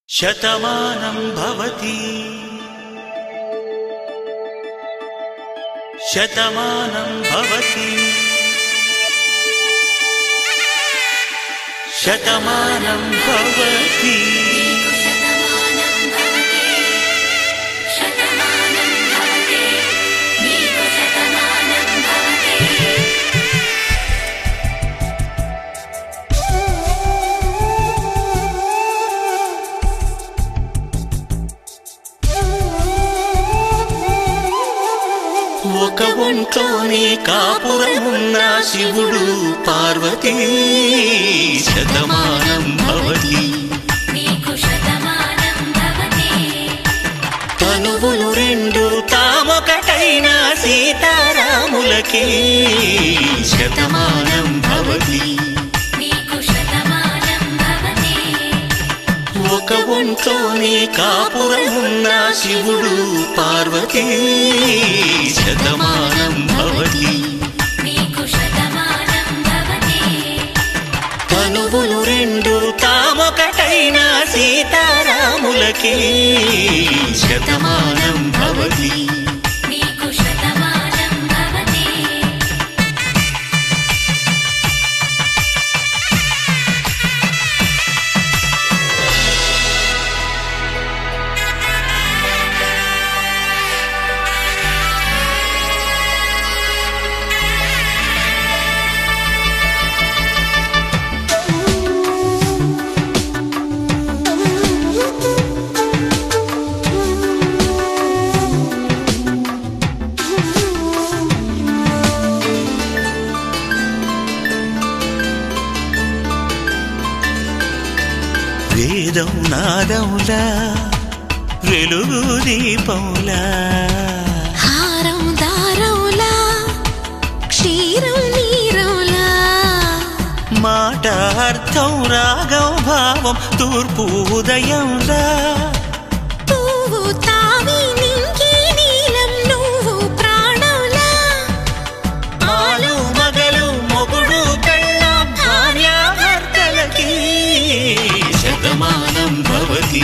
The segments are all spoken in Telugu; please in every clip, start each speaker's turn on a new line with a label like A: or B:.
A: శతమానం భవతి శతమానం భవతి శతమానం భవతి ఒక ఒంట్లోనే కాపురమున్న శివుడు పార్వతీ శతమానం భవతి తనువులు రెండు తామొకటైన సీతారాములకి శతమానం భవతి ఒక ఒంట్లోనే కాపురమున్న శివుడు పార్వతీ శతమానం భవతి తనువులు రెండు తామొకటైన సీతారాములకి శతమానం భవతి వేదం నాదములా వెలుగు దీపములా
B: హారం దారములా క్షీరం నీరములా
A: మాట అర్థం రాగం భావం తూర్పు ఉదయంలా
B: పువ్వు తావి నింగి నీలం నువ్వు ప్రాణంలా
A: ఆలు మగలు మొగుడు పెళ్ళాం భార్యాభర్తలకి శతమానం భవతి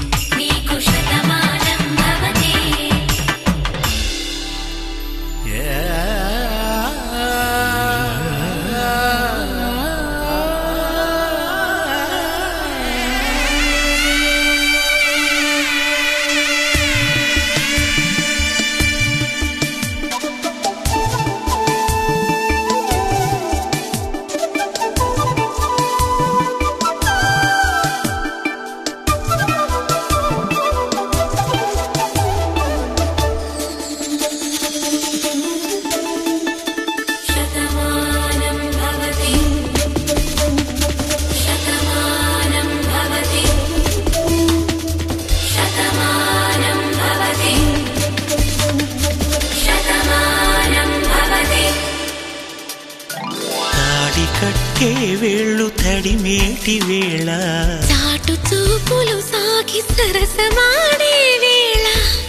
A: కట్టే వేళ్ళు తడిమేటి వేళ
B: చాటు చూపులు సాగి సరసమాడే వేళ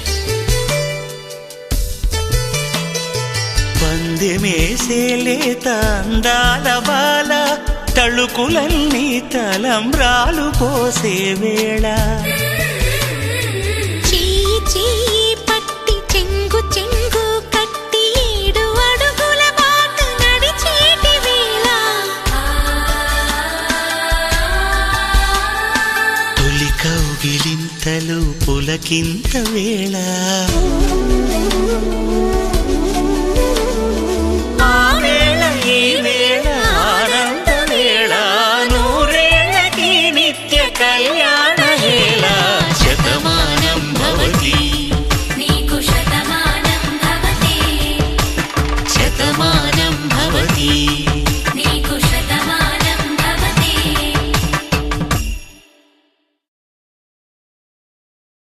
A: పందెమేసే లేత అందాల బాల తళుకులన్నీ తలంబ్రాలు పోసే వేళ
B: చెయ్యి చెయ్యి పట్టి చెంగు చెంగు కట్టి 7 అడుగుల బాట నడిచేటి వేళ
A: తొలి కౌగిలింతలు పులకింత వేళ